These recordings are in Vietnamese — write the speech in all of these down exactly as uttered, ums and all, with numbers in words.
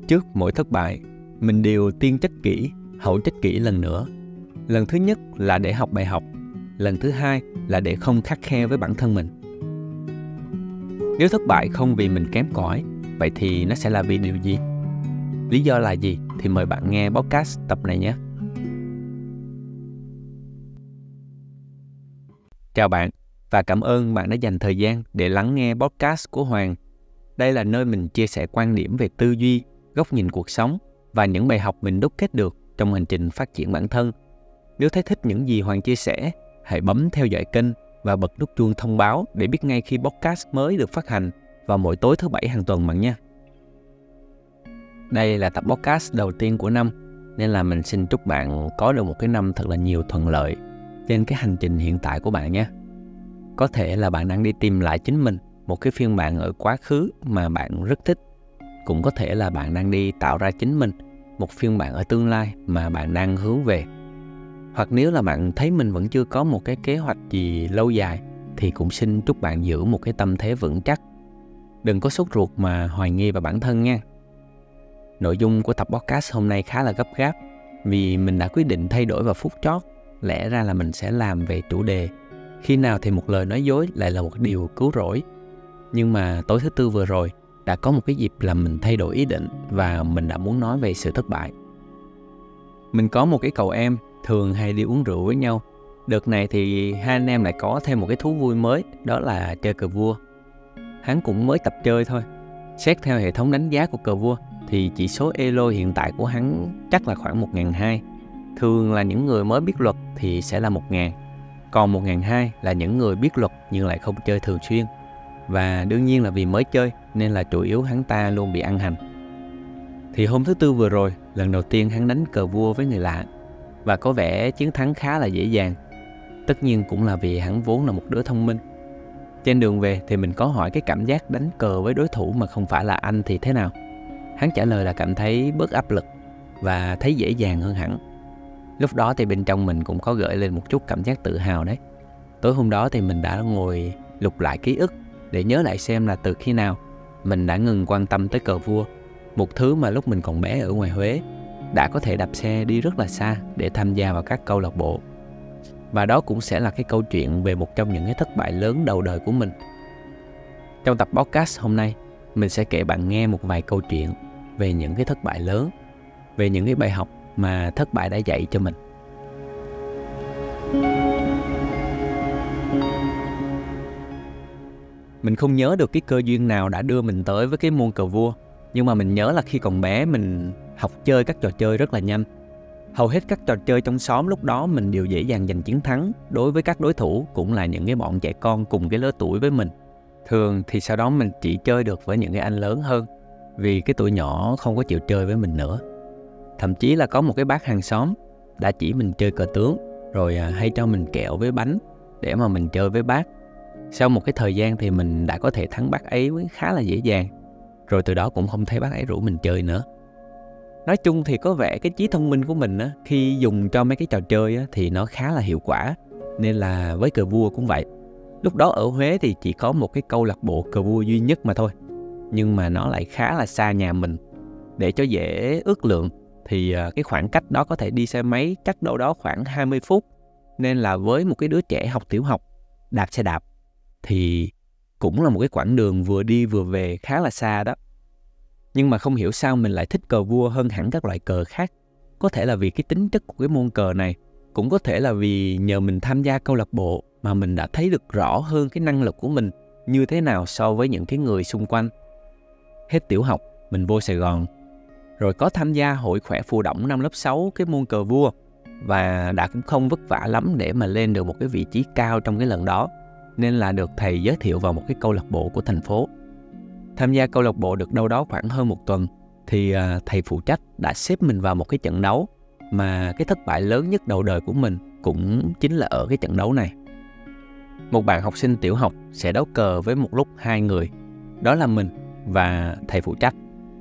Trước mỗi thất bại, mình đều tiên trách kỹ, hậu trách kỹ lần nữa. Lần thứ nhất là để học bài học, lần thứ hai là để không khắt khe với bản thân mình. Nếu thất bại không vì mình kém cỏi, vậy thì nó sẽ là vì điều gì? Lý do là gì? Thì mời bạn nghe podcast tập này nhé. Chào bạn, và cảm ơn bạn đã dành thời gian để lắng nghe podcast của Hoàng. Đây là nơi mình chia sẻ quan điểm về tư duy, góc nhìn cuộc sống và những bài học mình đúc kết được trong hành trình phát triển bản thân. Nếu thấy thích những gì Hoàng chia sẻ, hãy bấm theo dõi kênh và bật nút chuông thông báo để biết ngay khi podcast mới được phát hành vào mỗi tối thứ bảy hàng tuần bạn nha. Đây là tập podcast đầu tiên của năm, nên là mình xin chúc bạn có được một cái năm thật là nhiều thuận lợi trên cái hành trình hiện tại của bạn nhé. Có thể là bạn đang đi tìm lại chính mình, một cái phiên bản ở quá khứ mà bạn rất thích. Cũng có thể là bạn đang đi tạo ra chính mình, một phiên bản ở tương lai mà bạn đang hướng về. Hoặc nếu là bạn thấy mình vẫn chưa có một cái kế hoạch gì lâu dài, thì cũng xin chúc bạn giữ một cái tâm thế vững chắc. Đừng có sốt ruột mà hoài nghi vào bản thân nha. Nội dung của tập podcast hôm nay khá là gấp gáp, vì mình đã quyết định thay đổi vào phút chót. Lẽ ra là mình sẽ làm về chủ đề khi nào thì một lời nói dối lại là một điều cứu rỗi. Nhưng mà tối thứ tư vừa rồi đã có một cái dịp làm mình thay đổi ý định, và mình đã muốn nói về sự thất bại. Mình có một cái cậu em thường hay đi uống rượu với nhau. Đợt này thì hai anh em lại có thêm một cái thú vui mới, đó là chơi cờ vua. Hắn cũng mới tập chơi thôi. Xét theo hệ thống đánh giá của cờ vua thì chỉ số elo hiện tại của hắn chắc là khoảng một nghìn hai trăm. Thường là những người mới biết luật thì sẽ là một nghìn. Còn một nghìn hai trăm là những người biết luật nhưng lại không chơi thường xuyên. Và đương nhiên là vì mới chơi nên là chủ yếu hắn ta luôn bị ăn hành. Thì hôm thứ tư vừa rồi, lần đầu tiên hắn đánh cờ vua với người lạ, và có vẻ chiến thắng khá là dễ dàng. Tất nhiên cũng là vì hắn vốn là một đứa thông minh. Trên đường về thì mình có hỏi cái cảm giác đánh cờ với đối thủ mà không phải là anh thì thế nào. Hắn trả lời là cảm thấy bớt áp lực và thấy dễ dàng hơn hẳn. Lúc đó thì bên trong mình cũng có gợi lên một chút cảm giác tự hào đấy. Tối hôm đó thì mình đã ngồi lục lại ký ức để nhớ lại xem là từ khi nào mình đã ngừng quan tâm tới cờ vua, một thứ mà lúc mình còn bé ở ngoài Huế đã có thể đạp xe đi rất là xa để tham gia vào các câu lạc bộ. Và đó cũng sẽ là cái câu chuyện về một trong những cái thất bại lớn đầu đời của mình. Trong tập podcast hôm nay, mình sẽ kể bạn nghe một vài câu chuyện về những cái thất bại lớn, về những cái bài học mà thất bại đã dạy cho mình. Mình không nhớ được cái cơ duyên nào đã đưa mình tới với cái môn cờ vua, nhưng mà mình nhớ là khi còn bé mình học chơi các trò chơi rất là nhanh. Hầu hết các trò chơi trong xóm lúc đó mình đều dễ dàng giành chiến thắng đối với các đối thủ cũng là những cái bọn trẻ con cùng cái lứa tuổi với mình. Thường thì sau đó mình chỉ chơi được với những cái anh lớn hơn, vì cái tuổi nhỏ không có chịu chơi với mình nữa. Thậm chí là có một cái bác hàng xóm đã chỉ mình chơi cờ tướng, rồi hay cho mình kẹo với bánh để mà mình chơi với bác. Sau một cái thời gian thì mình đã có thể thắng bác ấy khá là dễ dàng. Rồi từ đó cũng không thấy bác ấy rủ mình chơi nữa. Nói chung thì có vẻ cái trí thông minh của mình á, khi dùng cho mấy cái trò chơi á, thì nó khá là hiệu quả. Nên là với cờ vua cũng vậy. Lúc đó ở Huế thì chỉ có một cái câu lạc bộ cờ vua duy nhất mà thôi. Nhưng mà nó lại khá là xa nhà mình. Để cho dễ ước lượng thì cái khoảng cách đó có thể đi xe máy chắc đâu đó khoảng hai mươi phút. Nên là với một cái đứa trẻ học tiểu học đạp xe đạp thì cũng là một cái quãng đường vừa đi vừa về khá là xa đó. Nhưng mà không hiểu sao mình lại thích cờ vua hơn hẳn các loại cờ khác. Có thể là vì cái tính chất của cái môn cờ này, cũng có thể là vì nhờ mình tham gia câu lạc bộ mà mình đã thấy được rõ hơn cái năng lực của mình như thế nào so với những cái người xung quanh. Hết tiểu học, mình vô Sài Gòn, rồi có tham gia hội khỏe phù đổng năm lớp sáu cái môn cờ vua, và đã cũng không vất vả lắm để mà lên được một cái vị trí cao trong cái lần đó, nên là được thầy giới thiệu vào một cái câu lạc bộ của thành phố. Tham gia câu lạc bộ được đâu đó khoảng hơn một tuần thì thầy phụ trách đã xếp mình vào một cái trận đấu mà cái thất bại lớn nhất đầu đời của mình cũng chính là ở cái trận đấu này. Một bạn học sinh tiểu học sẽ đấu cờ với một lúc hai người, đó là mình và thầy phụ trách.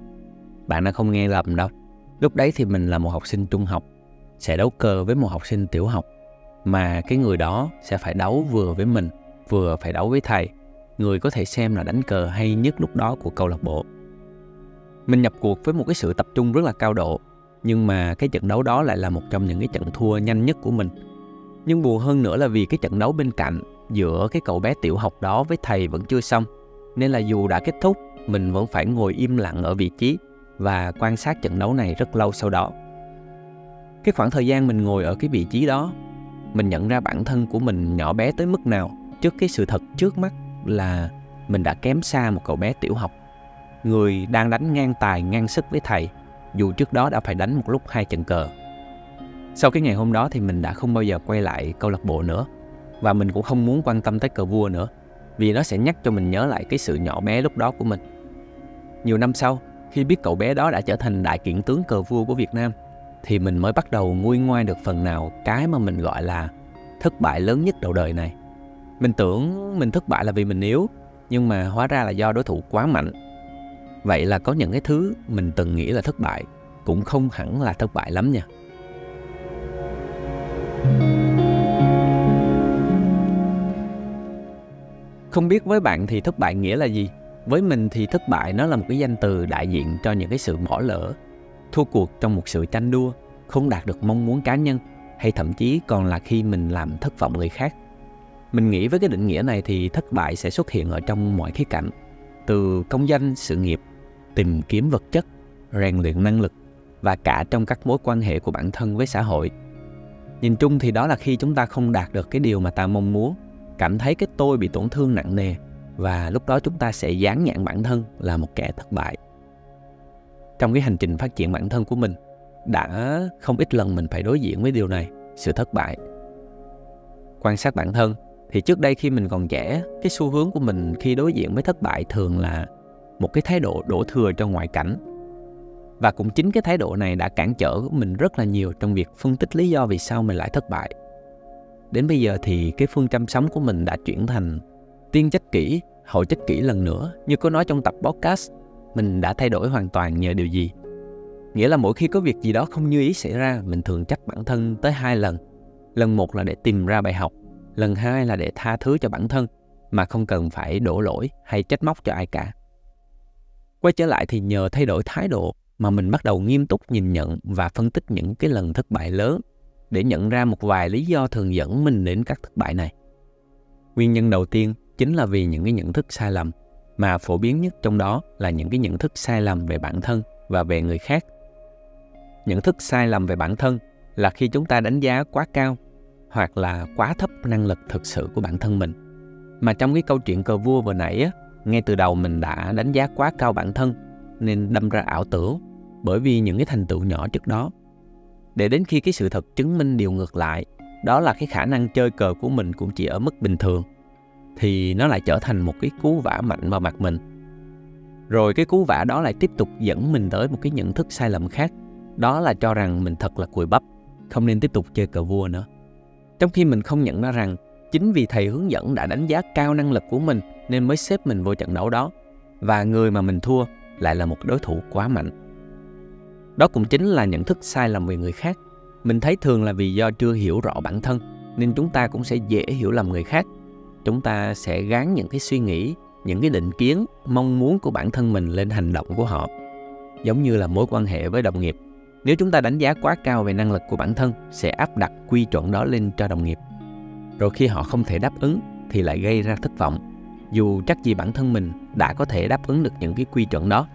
Bạn đã không nghe lầm đâu. Lúc đấy thì mình là một học sinh trung học sẽ đấu cờ với một học sinh tiểu học, mà cái người đó sẽ phải đấu vừa với mình, vừa phải đấu với thầy, người có thể xem là đánh cờ hay nhất lúc đó của câu lạc bộ. Mình nhập cuộc với một cái sự tập trung rất là cao độ, nhưng mà cái trận đấu đó lại là một trong những cái trận thua nhanh nhất của mình. Nhưng buồn hơn nữa là vì cái trận đấu bên cạnh giữa cái cậu bé tiểu học đó với thầy vẫn chưa xong, nên là dù đã kết thúc, mình vẫn phải ngồi im lặng ở vị trí và quan sát trận đấu này rất lâu sau đó. Cái khoảng thời gian mình ngồi ở cái vị trí đó, mình nhận ra bản thân của mình nhỏ bé tới mức nào trước cái sự thật trước mắt là mình đã kém xa một cậu bé tiểu học, người đang đánh ngang tài ngang sức với thầy, dù trước đó đã phải đánh một lúc hai trận cờ. Sau cái ngày hôm đó thì mình đã không bao giờ quay lại câu lạc bộ nữa, và mình cũng không muốn quan tâm tới cờ vua nữa, vì nó sẽ nhắc cho mình nhớ lại cái sự nhỏ bé lúc đó của mình. Nhiều năm sau, khi biết cậu bé đó đã trở thành đại kiện tướng cờ vua của Việt Nam, thì mình mới bắt đầu nguôi ngoai được phần nào cái mà mình gọi là thất bại lớn nhất đầu đời này. Mình tưởng mình thất bại là vì mình yếu, nhưng mà hóa ra là do đối thủ quá mạnh. Vậy là có những cái thứ mình từng nghĩ là thất bại cũng không hẳn là thất bại lắm nha. Không biết với bạn thì thất bại nghĩa là gì? Với mình thì thất bại nó là một cái danh từ đại diện cho những cái sự bỏ lỡ, thua cuộc trong một sự tranh đua, không đạt được mong muốn cá nhân, hay thậm chí còn là khi mình làm thất vọng người khác. Mình nghĩ với cái định nghĩa này thì thất bại sẽ xuất hiện ở trong mọi khía cạnh, từ công danh, sự nghiệp, tìm kiếm vật chất, rèn luyện năng lực, và cả trong các mối quan hệ của bản thân với xã hội. Nhìn chung thì đó là khi chúng ta không đạt được cái điều mà ta mong muốn, cảm thấy cái tôi bị tổn thương nặng nề, và lúc đó chúng ta sẽ dán nhãn bản thân là một kẻ thất bại. Trong cái hành trình phát triển bản thân của mình, đã không ít lần mình phải đối diện với điều này, sự thất bại. Quan sát bản thân, thì trước đây khi mình còn trẻ, cái xu hướng của mình khi đối diện với thất bại thường là một cái thái độ đổ thừa cho ngoại cảnh. Và cũng chính cái thái độ này đã cản trở mình rất là nhiều trong việc phân tích lý do vì sao mình lại thất bại. Đến bây giờ thì cái phương châm sống của mình đã chuyển thành tiên trách kỹ, hậu trách kỹ lần nữa. Như có nói trong tập podcast, mình đã thay đổi hoàn toàn nhờ điều gì? Nghĩa là mỗi khi có việc gì đó không như ý xảy ra, mình thường trách bản thân tới hai lần. Lần một là để tìm ra bài học, lần hai là để tha thứ cho bản thân, mà không cần phải đổ lỗi hay trách móc cho ai cả. Quay trở lại thì nhờ thay đổi thái độ mà mình bắt đầu nghiêm túc nhìn nhận và phân tích những cái lần thất bại lớn, để nhận ra một vài lý do thường dẫn mình đến các thất bại này. Nguyên nhân đầu tiên chính là vì những cái nhận thức sai lầm, mà phổ biến nhất trong đó là những cái nhận thức sai lầm về bản thân và về người khác. Nhận thức sai lầm về bản thân là khi chúng ta đánh giá quá cao hoặc là quá thấp năng lực thực sự của bản thân mình. Mà trong cái câu chuyện cờ vua vừa nãy á, ngay từ đầu mình đã đánh giá quá cao bản thân, nên đâm ra ảo tưởng bởi vì những cái thành tựu nhỏ trước đó. Để đến khi cái sự thật chứng minh điều ngược lại, đó là cái khả năng chơi cờ của mình cũng chỉ ở mức bình thường, thì nó lại trở thành một cái cú vả mạnh vào mặt mình. Rồi cái cú vả đó lại tiếp tục dẫn mình tới một cái nhận thức sai lầm khác, đó là cho rằng mình thật là cùi bắp, không nên tiếp tục chơi cờ vua nữa. Trong khi mình không nhận ra rằng chính vì thầy hướng dẫn đã đánh giá cao năng lực của mình nên mới xếp mình vô trận đấu đó, và người mà mình thua lại là một đối thủ quá mạnh. Đó cũng chính là nhận thức sai lầm về người khác. Mình thấy thường là vì do chưa hiểu rõ bản thân, nên chúng ta cũng sẽ dễ hiểu lầm người khác. Chúng ta sẽ gán những cái suy nghĩ, những cái định kiến, mong muốn của bản thân mình lên hành động của họ. Giống như là mối quan hệ với đồng nghiệp. Nếu chúng ta đánh giá quá cao về năng lực của bản thân, sẽ áp đặt quy chuẩn đó lên cho đồng nghiệp. Rồi khi họ không thể đáp ứng thì lại gây ra thất vọng, dù chắc gì bản thân mình đã có thể đáp ứng được những cái quy chuẩn đó.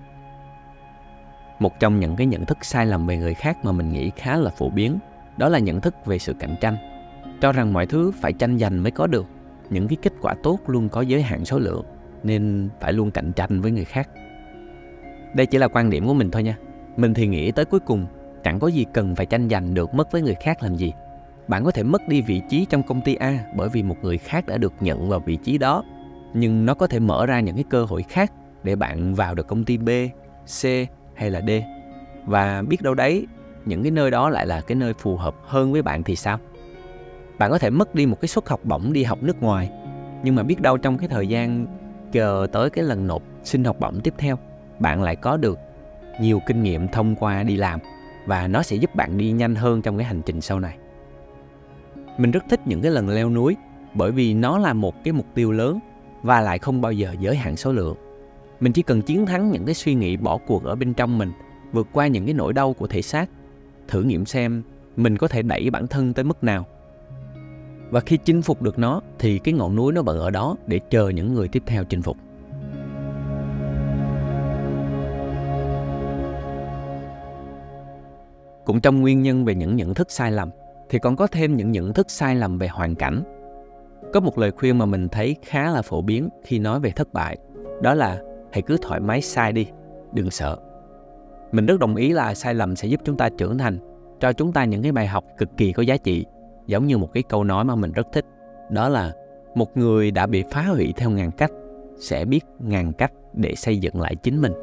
Một trong những cái nhận thức sai lầm về người khác mà mình nghĩ khá là phổ biến, đó là nhận thức về sự cạnh tranh. Cho rằng mọi thứ phải tranh giành mới có được, những cái kết quả tốt luôn có giới hạn số lượng, nên phải luôn cạnh tranh với người khác. Đây chỉ là quan điểm của mình thôi nha. Mình thì nghĩ tới cuối cùng, chẳng có gì cần phải tranh giành được mất với người khác làm gì. Bạn có thể mất đi vị trí trong công ty A bởi vì một người khác đã được nhận vào vị trí đó, nhưng nó có thể mở ra những cái cơ hội khác để bạn vào được công ty B, C hay là D. Và biết đâu đấy, những cái nơi đó lại là cái nơi phù hợp hơn với bạn thì sao? Bạn có thể mất đi một cái suất học bổng đi học nước ngoài, nhưng mà biết đâu trong cái thời gian chờ tới cái lần nộp xin học bổng tiếp theo, bạn lại có được nhiều kinh nghiệm thông qua đi làm, và nó sẽ giúp bạn đi nhanh hơn trong cái hành trình sau này. Mình rất thích những cái lần leo núi, bởi vì nó là một cái mục tiêu lớn và lại không bao giờ giới hạn số lượng. Mình chỉ cần chiến thắng những cái suy nghĩ bỏ cuộc ở bên trong mình, vượt qua những cái nỗi đau của thể xác, thử nghiệm xem mình có thể đẩy bản thân tới mức nào. Và khi chinh phục được nó thì cái ngọn núi nó vẫn ở đó để chờ những người tiếp theo chinh phục. Cũng trong nguyên nhân về những nhận thức sai lầm thì còn có thêm những nhận thức sai lầm về hoàn cảnh. Có một lời khuyên mà mình thấy khá là phổ biến khi nói về thất bại, đó là hãy cứ thoải mái sai đi, đừng sợ. Mình rất đồng ý là sai lầm sẽ giúp chúng ta trưởng thành, cho chúng ta những cái bài học cực kỳ có giá trị. Giống như một cái câu nói mà mình rất thích, đó là một người đã bị phá hủy theo ngàn cách sẽ biết ngàn cách để xây dựng lại chính mình.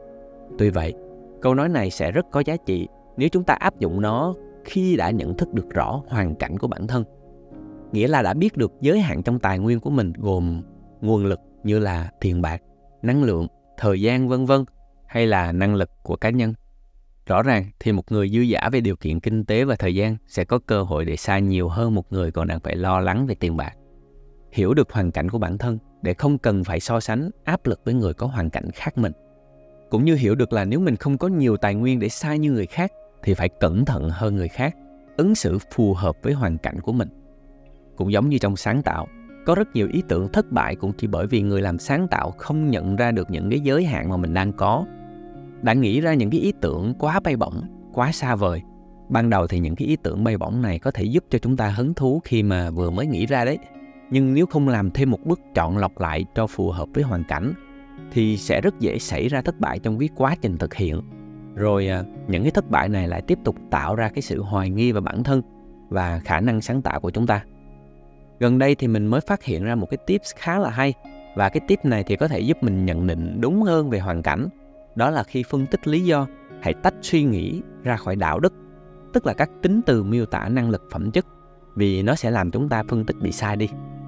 Tuy vậy, câu nói này sẽ rất có giá trị nếu chúng ta áp dụng nó khi đã nhận thức được rõ hoàn cảnh của bản thân. Nghĩa là đã biết được giới hạn trong tài nguyên của mình gồm nguồn lực như là tiền bạc, năng lượng, thời gian vân vân, hay là năng lực của cá nhân. Rõ ràng thì một người dư dả về điều kiện kinh tế và thời gian sẽ có cơ hội để sai nhiều hơn một người còn đang phải lo lắng về tiền bạc. Hiểu được hoàn cảnh của bản thân để không cần phải so sánh áp lực với người có hoàn cảnh khác mình. Cũng như hiểu được là nếu mình không có nhiều tài nguyên để sai như người khác thì phải cẩn thận hơn người khác, ứng xử phù hợp với hoàn cảnh của mình. Cũng giống như trong sáng tạo, có rất nhiều ý tưởng thất bại cũng chỉ bởi vì người làm sáng tạo không nhận ra được những cái giới hạn mà mình đang có. Đã nghĩ ra những cái ý tưởng quá bay bổng, quá xa vời. Ban đầu thì những cái ý tưởng bay bổng này có thể giúp cho chúng ta hứng thú khi mà vừa mới nghĩ ra đấy. Nhưng nếu không làm thêm một bước chọn lọc lại cho phù hợp với hoàn cảnh thì sẽ rất dễ xảy ra thất bại trong cái quá trình thực hiện. Rồi những cái thất bại này lại tiếp tục tạo ra cái sự hoài nghi vào bản thân và khả năng sáng tạo của chúng ta. Gần đây thì mình mới phát hiện ra một cái tips khá là hay, và cái tip này thì có thể giúp mình nhận định đúng hơn về hoàn cảnh. Đó là khi phân tích lý do, hãy tách suy nghĩ ra khỏi đạo đức, tức là các tính từ miêu tả năng lực phẩm chất, vì nó sẽ làm chúng ta phân tích bị sai đi.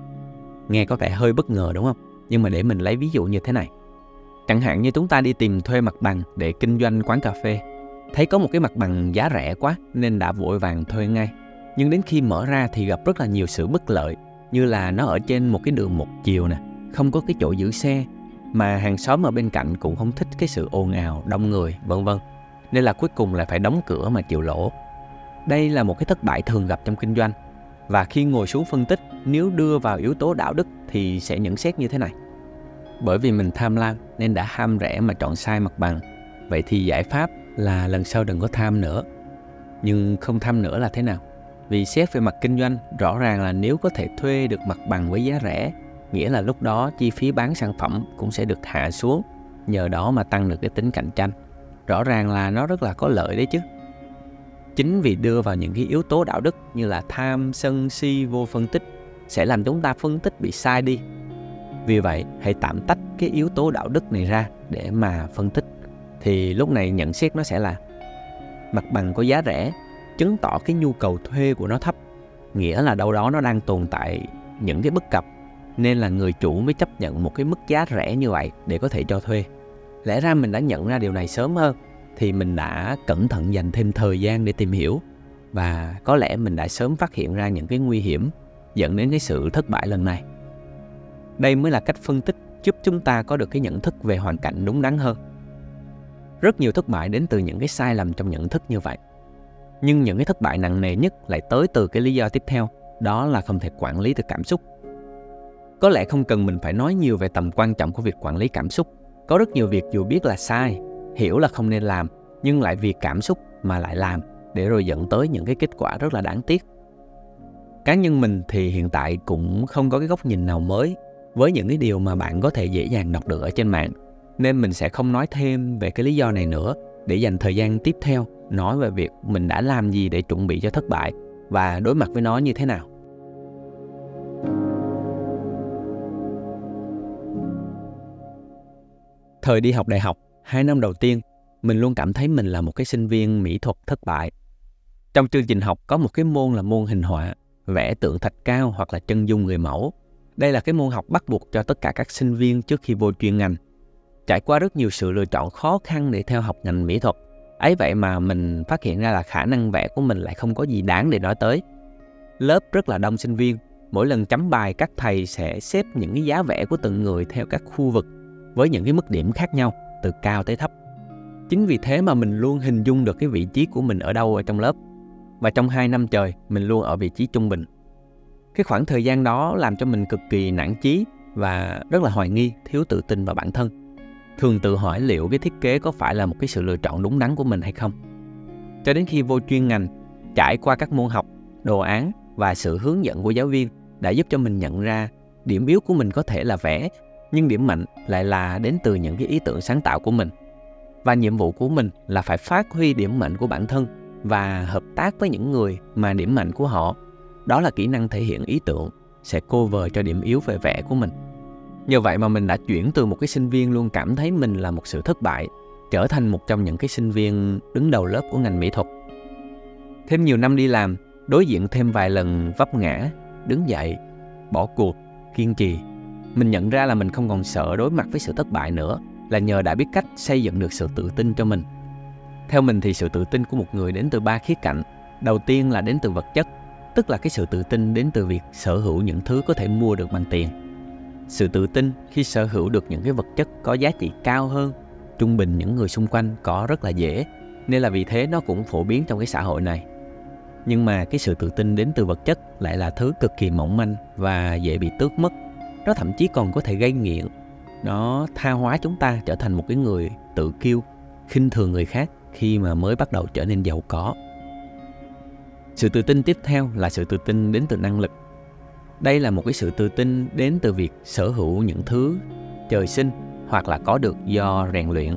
Nghe có vẻ hơi bất ngờ đúng không? Nhưng mà để mình lấy ví dụ như thế này. Chẳng hạn như chúng ta đi tìm thuê mặt bằng để kinh doanh quán cà phê. Thấy có một cái mặt bằng giá rẻ quá nên đã vội vàng thuê ngay. Nhưng đến khi mở ra thì gặp rất là nhiều sự bất lợi, như là nó ở trên một cái đường một chiều nè, không có cái chỗ giữ xe, mà hàng xóm ở bên cạnh cũng không thích cái sự ồn ào, đông người, vân vân. Nên là cuối cùng lại phải đóng cửa mà chịu lỗ. Đây là một cái thất bại thường gặp trong kinh doanh. Và khi ngồi xuống phân tích, nếu đưa vào yếu tố đạo đức thì sẽ nhận xét như thế này. Bởi vì mình tham lam nên đã ham rẻ mà chọn sai mặt bằng. Vậy thì giải pháp là lần sau đừng có tham nữa. Nhưng không tham nữa là thế nào? Vì xét về mặt kinh doanh, rõ ràng là nếu có thể thuê được mặt bằng với giá rẻ, nghĩa là lúc đó chi phí bán sản phẩm cũng sẽ được hạ xuống, nhờ đó mà tăng được cái tính cạnh tranh. Rõ ràng là nó rất là có lợi đấy chứ. Chính vì đưa vào những cái yếu tố đạo đức như là tham, sân, si vô phân tích sẽ làm chúng ta phân tích bị sai đi. Vì vậy, hãy tạm tách cái yếu tố đạo đức này ra để mà phân tích. Thì lúc này nhận xét nó sẽ là mặt bằng có giá rẻ, chứng tỏ cái nhu cầu thuê của nó thấp, nghĩa là đâu đó nó đang tồn tại những cái bất cập, nên là người chủ mới chấp nhận một cái mức giá rẻ như vậy để có thể cho thuê. Lẽ ra mình đã nhận ra điều này sớm hơn thì mình đã cẩn thận dành thêm thời gian để tìm hiểu, và có lẽ mình đã sớm phát hiện ra những cái nguy hiểm dẫn đến cái sự thất bại lần này. Đây mới là cách phân tích giúp chúng ta có được cái nhận thức về hoàn cảnh đúng đắn hơn. Rất nhiều thất bại đến từ những cái sai lầm trong nhận thức như vậy. Nhưng những cái thất bại nặng nề nhất lại tới từ cái lý do tiếp theo, đó là không thể quản lý được cảm xúc. Có lẽ không cần mình phải nói nhiều về tầm quan trọng của việc quản lý cảm xúc. Có rất nhiều việc dù biết là sai, hiểu là không nên làm, nhưng lại vì cảm xúc mà lại làm, để rồi dẫn tới những cái kết quả rất là đáng tiếc. Cá nhân mình thì hiện tại cũng không có cái góc nhìn nào mới với những cái điều mà bạn có thể dễ dàng đọc được ở trên mạng, nên mình sẽ không nói thêm về cái lý do này nữa, để dành thời gian tiếp theo nói về việc mình đã làm gì để chuẩn bị cho thất bại và đối mặt với nó như thế nào. Thời đi học đại học, hai năm đầu tiên, mình luôn cảm thấy mình là một cái sinh viên mỹ thuật thất bại. Trong chương trình học có một cái môn là môn hình họa, vẽ tượng thạch cao hoặc là chân dung người mẫu. Đây là cái môn học bắt buộc cho tất cả các sinh viên trước khi vô chuyên ngành. Trải qua rất nhiều sự lựa chọn khó khăn để theo học ngành mỹ thuật, ấy vậy mà mình phát hiện ra là khả năng vẽ của mình lại không có gì đáng để nói tới. Lớp rất là đông sinh viên, mỗi lần chấm bài các thầy sẽ xếp những cái giá vẽ của từng người theo các khu vực. với những cái mức điểm khác nhau từ cao tới thấp. Chính vì thế mà mình luôn hình dung được cái vị trí của mình ở đâu ở trong lớp. Và trong hai năm trời, mình luôn ở vị trí trung bình. Cái khoảng thời gian đó làm cho mình cực kỳ nản chí và rất là hoài nghi, thiếu tự tin vào bản thân. Thường tự hỏi liệu cái thiết kế có phải là một cái sự lựa chọn đúng đắn của mình hay không. Cho đến khi vô chuyên ngành, trải qua các môn học, đồ án và sự hướng dẫn của giáo viên đã giúp cho mình nhận ra điểm yếu của mình có thể là vẽ, nhưng điểm mạnh lại là đến từ những cái ý tưởng sáng tạo của mình. Và nhiệm vụ của mình là phải phát huy điểm mạnh của bản thân và hợp tác với những người mà điểm mạnh của họ, đó là kỹ năng thể hiện ý tưởng, sẽ cover cho điểm yếu về vẽ của mình. Nhờ vậy mà mình đã chuyển từ một cái sinh viên luôn cảm thấy mình là một sự thất bại, trở thành một trong những cái sinh viên đứng đầu lớp của ngành mỹ thuật. Thêm nhiều năm đi làm, đối diện thêm vài lần vấp ngã, đứng dậy, bỏ cuộc, kiên trì, mình nhận ra là mình không còn sợ đối mặt với sự thất bại nữa, là nhờ đã biết cách xây dựng được sự tự tin cho mình. Theo mình thì sự tự tin của một người đến từ ba khía cạnh. Đầu tiên là đến từ vật chất, tức là cái sự tự tin đến từ việc sở hữu những thứ có thể mua được bằng tiền. Sự tự tin khi sở hữu được những cái vật chất có giá trị cao hơn trung bình những người xung quanh có rất là dễ, nên là vì thế nó cũng phổ biến trong cái xã hội này. Nhưng mà cái sự tự tin đến từ vật chất lại là thứ cực kỳ mỏng manh và dễ bị tước mất. Nó thậm chí còn có thể gây nghiện. Nó tha hóa chúng ta trở thành một cái người tự kiêu, khinh thường người khác khi mà mới bắt đầu trở nên giàu có. Sự tự tin tiếp theo là sự tự tin đến từ năng lực. Đây là một cái sự tự tin đến từ việc sở hữu những thứ trời sinh hoặc là có được do rèn luyện.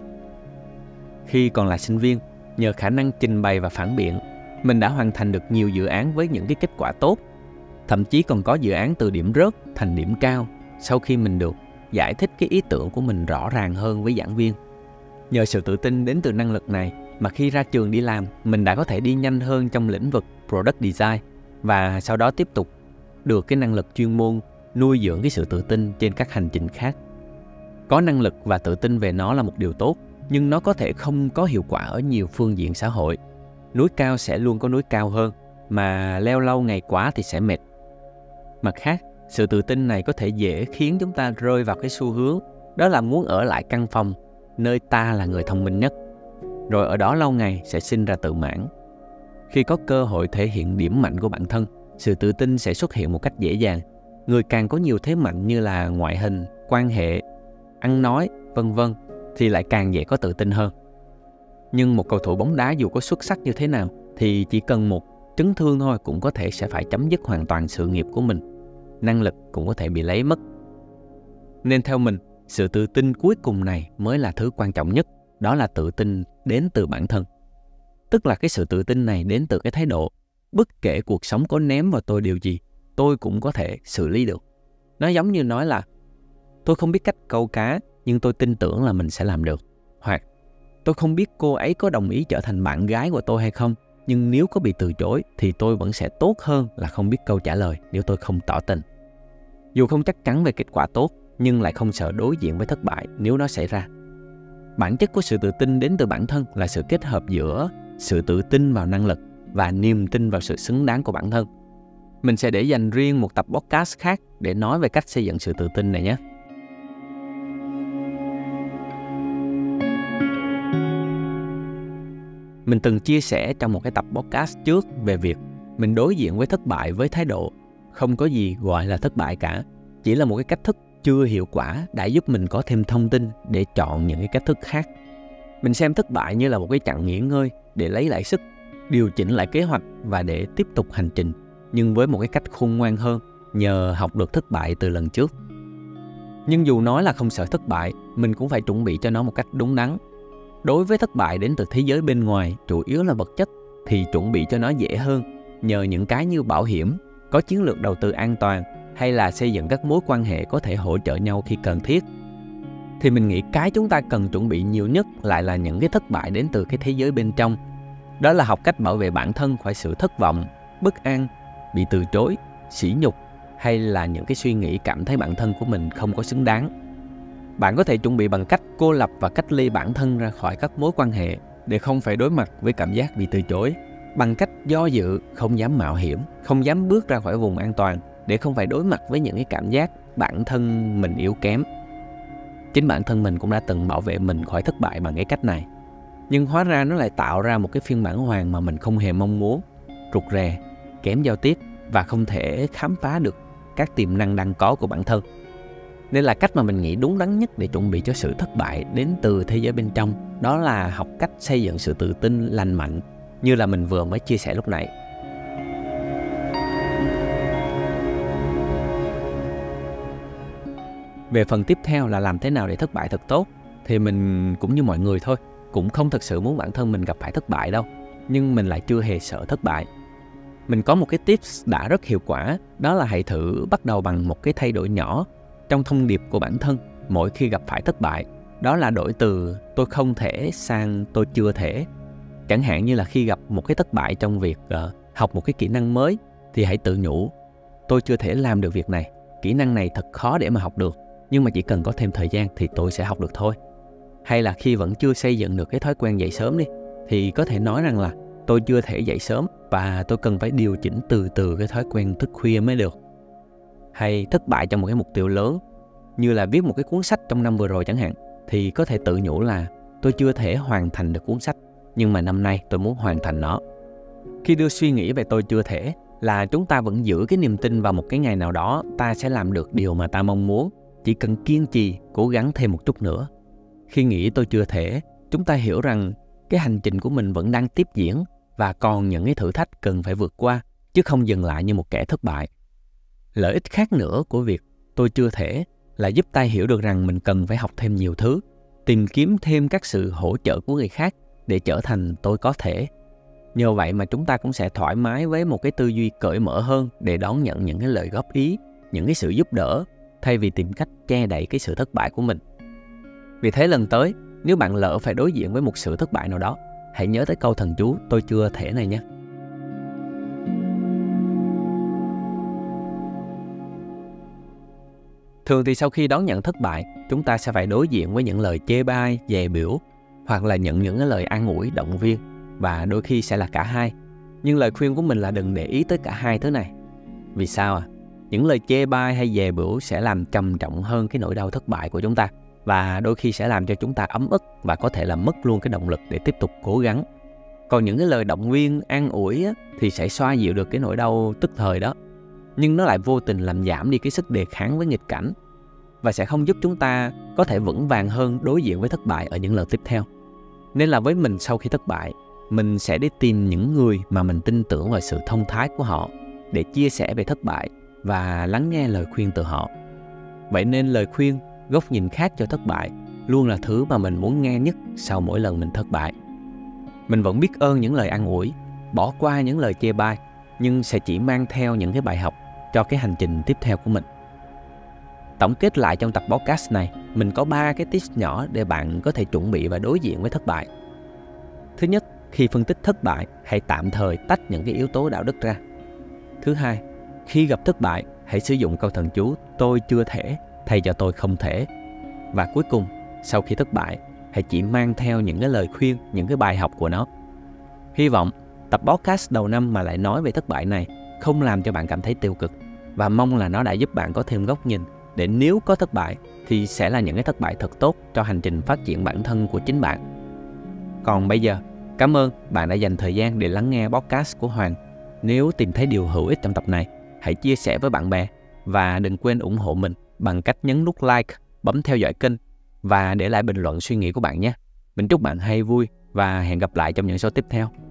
Khi còn là sinh viên, nhờ khả năng trình bày và phản biện, mình đã hoàn thành được nhiều dự án với những cái kết quả tốt. Thậm chí còn có dự án từ điểm rớt thành điểm cao sau khi mình được giải thích cái ý tưởng của mình rõ ràng hơn với giảng viên. Nhờ sự tự tin đến từ năng lực này mà khi ra trường đi làm, mình đã có thể đi nhanh hơn trong lĩnh vực Product Design và sau đó tiếp tục được cái năng lực chuyên môn nuôi dưỡng cái sự tự tin trên các hành trình khác. Có năng lực và tự tin về nó là một điều tốt, nhưng nó có thể không có hiệu quả ở nhiều phương diện xã hội. Núi cao sẽ luôn có núi cao hơn, mà leo lâu ngày quá thì sẽ mệt. Mặt khác, sự tự tin này có thể dễ khiến chúng ta rơi vào cái xu hướng, đó là muốn ở lại căn phòng nơi ta là người thông minh nhất, rồi ở đó lâu ngày sẽ sinh ra tự mãn. Khi có cơ hội thể hiện điểm mạnh của bản thân, sự tự tin sẽ xuất hiện một cách dễ dàng. Người càng có nhiều thế mạnh như là ngoại hình, quan hệ, ăn nói, vân vân thì lại càng dễ có tự tin hơn. Nhưng một cầu thủ bóng đá dù có xuất sắc như thế nào thì chỉ cần một chấn thương thôi cũng có thể sẽ phải chấm dứt hoàn toàn sự nghiệp của mình. Năng lực cũng có thể bị lấy mất. Nên theo mình, sự tự tin cuối cùng này mới là thứ quan trọng nhất, đó là tự tin đến từ bản thân. Tức là cái sự tự tin này đến từ cái thái độ bất kể cuộc sống có ném vào tôi điều gì, tôi cũng có thể xử lý được. Nó giống như nói là tôi không biết cách câu cá, nhưng tôi tin tưởng là mình sẽ làm được. Hoặc tôi không biết cô ấy có đồng ý trở thành bạn gái của tôi hay không, nhưng nếu có bị từ chối thì tôi vẫn sẽ tốt hơn là không biết câu trả lời nếu tôi không tỏ tình. Dù không chắc chắn về kết quả tốt, nhưng lại không sợ đối diện với thất bại nếu nó xảy ra. Bản chất của sự tự tin đến từ bản thân là sự kết hợp giữa sự tự tin vào năng lực và niềm tin vào sự xứng đáng của bản thân. Mình sẽ để dành riêng một tập podcast khác để nói về cách xây dựng sự tự tin này nhé. Mình từng chia sẻ trong một cái tập podcast trước về việc mình đối diện với thất bại với thái độ không có gì gọi là thất bại cả. Chỉ là một cái cách thức chưa hiệu quả đã giúp mình có thêm thông tin để chọn những cái cách thức khác. Mình xem thất bại như là một cái chặng nghỉ ngơi để lấy lại sức, điều chỉnh lại kế hoạch và để tiếp tục hành trình, nhưng với một cái cách khôn ngoan hơn nhờ học được thất bại từ lần trước. Nhưng dù nói là không sợ thất bại, mình cũng phải chuẩn bị cho nó một cách đúng đắn. Đối với thất bại đến từ thế giới bên ngoài, chủ yếu là vật chất, thì chuẩn bị cho nó dễ hơn nhờ những cái như bảo hiểm, có chiến lược đầu tư an toàn hay là xây dựng các mối quan hệ có thể hỗ trợ nhau khi cần thiết. Thì mình nghĩ cái chúng ta cần chuẩn bị nhiều nhất lại là những cái thất bại đến từ cái thế giới bên trong. Đó là học cách bảo vệ bản thân khỏi sự thất vọng, bất an, bị từ chối, sỉ nhục hay là những cái suy nghĩ cảm thấy bản thân của mình không có xứng đáng. Bạn có thể chuẩn bị bằng cách cô lập và cách ly bản thân ra khỏi các mối quan hệ để không phải đối mặt với cảm giác bị từ chối. Bằng cách do dự, không dám mạo hiểm, không dám bước ra khỏi vùng an toàn để không phải đối mặt với những cái cảm giác bản thân mình yếu kém. Chính bản thân mình cũng đã từng bảo vệ mình khỏi thất bại bằng cái cách này. Nhưng hóa ra nó lại tạo ra một cái phiên bản Hoàng mà mình không hề mong muốn, rụt rè, kém giao tiếp và không thể khám phá được các tiềm năng đang có của bản thân. Nên là cách mà mình nghĩ đúng đắn nhất để chuẩn bị cho sự thất bại đến từ thế giới bên trong, đó là học cách xây dựng sự tự tin lành mạnh như là mình vừa mới chia sẻ lúc nãy. Về phần tiếp theo là làm thế nào để thất bại thật tốt, thì mình cũng như mọi người thôi, cũng không thực sự muốn bản thân mình gặp phải thất bại đâu, nhưng mình lại chưa hề sợ thất bại. Mình có một cái tips đã rất hiệu quả, đó là hãy thử bắt đầu bằng một cái thay đổi nhỏ trong thông điệp của bản thân mỗi khi gặp phải thất bại. Đó là đổi từ tôi không thể sang tôi chưa thể. Chẳng hạn như là khi gặp một cái thất bại trong việc uh, học một cái kỹ năng mới, thì hãy tự nhủ tôi chưa thể làm được việc này, kỹ năng này thật khó để mà học được, nhưng mà chỉ cần có thêm thời gian thì tôi sẽ học được thôi. Hay là khi vẫn chưa xây dựng được cái thói quen dậy sớm đi, thì có thể nói rằng là tôi chưa thể dậy sớm và tôi cần phải điều chỉnh từ từ cái thói quen thức khuya mới được. Hay thất bại trong một cái mục tiêu lớn như là viết một cái cuốn sách trong năm vừa rồi chẳng hạn, thì có thể tự nhủ là tôi chưa thể hoàn thành được cuốn sách, nhưng mà năm nay tôi muốn hoàn thành nó. Khi đưa suy nghĩ về tôi chưa thể là chúng ta vẫn giữ cái niềm tin vào một cái ngày nào đó ta sẽ làm được điều mà ta mong muốn, chỉ cần kiên trì, cố gắng thêm một chút nữa. Khi nghĩ tôi chưa thể, chúng ta hiểu rằng cái hành trình của mình vẫn đang tiếp diễn và còn những cái thử thách cần phải vượt qua, chứ không dừng lại như một kẻ thất bại. Lợi ích khác nữa của việc tôi chưa thể là giúp ta hiểu được rằng mình cần phải học thêm nhiều thứ, tìm kiếm thêm các sự hỗ trợ của người khác để trở thành tôi có thể. Nhờ vậy mà chúng ta cũng sẽ thoải mái với một cái tư duy cởi mở hơn để đón nhận những cái lời góp ý, những cái sự giúp đỡ, thay vì tìm cách che đậy cái sự thất bại của mình. Vì thế lần tới, nếu bạn lỡ phải đối diện với một sự thất bại nào đó, hãy nhớ tới câu thần chú tôi chưa thể này nhé. Thường thì sau khi đón nhận thất bại, chúng ta sẽ phải đối diện với những lời chê bai, dè bỉu, hoặc là nhận những cái lời an ủi, động viên, và đôi khi sẽ là cả hai. Nhưng lời khuyên của mình là đừng để ý tới cả hai thứ này. Vì sao à? Những lời chê bai hay dè bỉu sẽ làm trầm trọng hơn cái nỗi đau thất bại của chúng ta, và đôi khi sẽ làm cho chúng ta ấm ức và có thể làm mất luôn cái động lực để tiếp tục cố gắng. Còn những cái lời động viên, an ủi á, thì sẽ xoa dịu được cái nỗi đau tức thời đó, nhưng nó lại vô tình làm giảm đi cái sức đề kháng với nghịch cảnh và sẽ không giúp chúng ta có thể vững vàng hơn đối diện với thất bại ở những lần tiếp theo. Nên là với mình, sau khi thất bại, mình sẽ đi tìm những người mà mình tin tưởng vào sự thông thái của họ để chia sẻ về thất bại và lắng nghe lời khuyên từ họ. Vậy nên lời khuyên, góc nhìn khác cho thất bại luôn là thứ mà mình muốn nghe nhất sau mỗi lần mình thất bại. Mình vẫn biết ơn những lời an ủi, bỏ qua những lời chê bai, nhưng sẽ chỉ mang theo những cái bài học cho cái hành trình tiếp theo của mình. Tổng kết lại trong tập podcast này, mình có ba cái tips nhỏ để bạn có thể chuẩn bị và đối diện với thất bại. Thứ nhất, khi phân tích thất bại, hãy tạm thời tách những cái yếu tố đạo đức ra. Thứ hai, khi gặp thất bại, hãy sử dụng câu thần chú tôi chưa thể thay cho tôi không thể. Và cuối cùng, sau khi thất bại, hãy chỉ mang theo những cái lời khuyên, những cái bài học của nó. Hy vọng tập podcast đầu năm mà lại nói về thất bại này không làm cho bạn cảm thấy tiêu cực, và mong là nó đã giúp bạn có thêm góc nhìn để nếu có thất bại thì sẽ là những cái thất bại thật tốt cho hành trình phát triển bản thân của chính bạn. Còn bây giờ, cảm ơn bạn đã dành thời gian để lắng nghe podcast của Hoàng. Nếu tìm thấy điều hữu ích trong tập này, hãy chia sẻ với bạn bè và đừng quên ủng hộ mình bằng cách nhấn nút like, bấm theo dõi kênh và để lại bình luận suy nghĩ của bạn nhé. Mình chúc bạn hay vui và hẹn gặp lại trong những số tiếp theo.